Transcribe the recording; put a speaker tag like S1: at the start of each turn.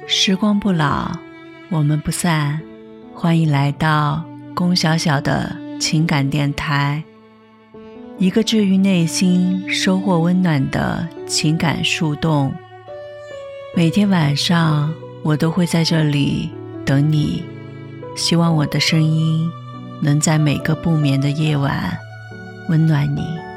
S1: 时光不老，我们不散。欢迎来到龚小小的情感电台，一个治愈内心、收获温暖的情感树洞。每天晚上，我都会在这里等你。希望我的声音能在每个不眠的夜晚温暖你。